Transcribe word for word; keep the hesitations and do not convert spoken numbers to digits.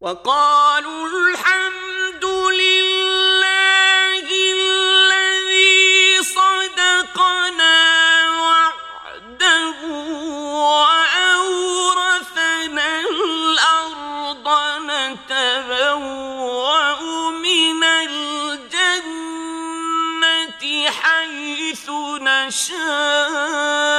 وقالوا الحمد لله الذي صدقنا وعده وأورثنا الأرض نتبوأ من الجنة حيث نشاء